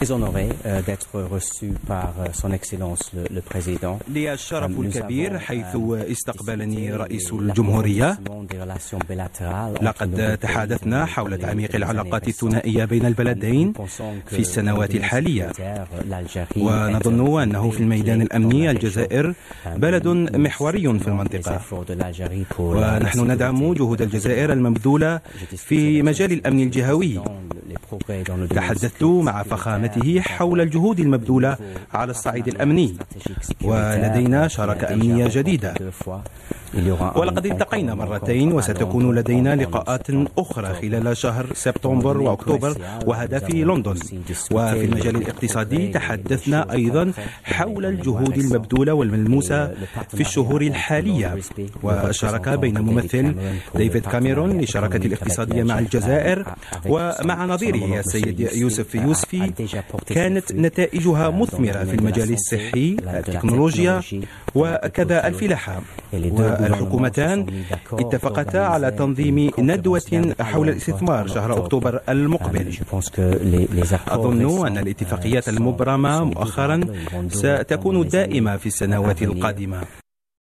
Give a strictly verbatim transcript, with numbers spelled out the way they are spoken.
لي الشرف الكبير حيث استقبلني رئيس الجمهورية. لقد تحدثنا حول تعميق العلاقات الثنائية بين البلدين في السنوات الحالية، ونظن أنه في الميدان الأمني الجزائر بلد محوري في المنطقة، ونحن ندعم جهود الجزائر المبذولة في مجال الأمن الجهوي. تحدثت مع فخامته حول الجهود المبذولة على الصعيد الأمني، ولدينا شراكة أمنية جديدة، ولقد التقينا مرتين وستكون لدينا لقاءات أخرى خلال شهر سبتمبر وأكتوبر، وهذا في لندن. وفي المجال الاقتصادي تحدثنا أيضا حول الجهود المبذولة والملموسة في الشهور الحالية، والشراكة بين ممثل ديفيد كاميرون للشراكة الاقتصادية مع الجزائر ومع نظيره السيد يوسف يوسفي كانت نتائجها مثمرة في المجال الصحي، التكنولوجيا وكذا الفلاحة. والحكومتان اتفقتا على تنظيم ندوة حول الاستثمار شهر أكتوبر المقبل. أظن أن الاتفاقيات المبرمة مؤخرا ستكون دائمة في السنوات القادمة.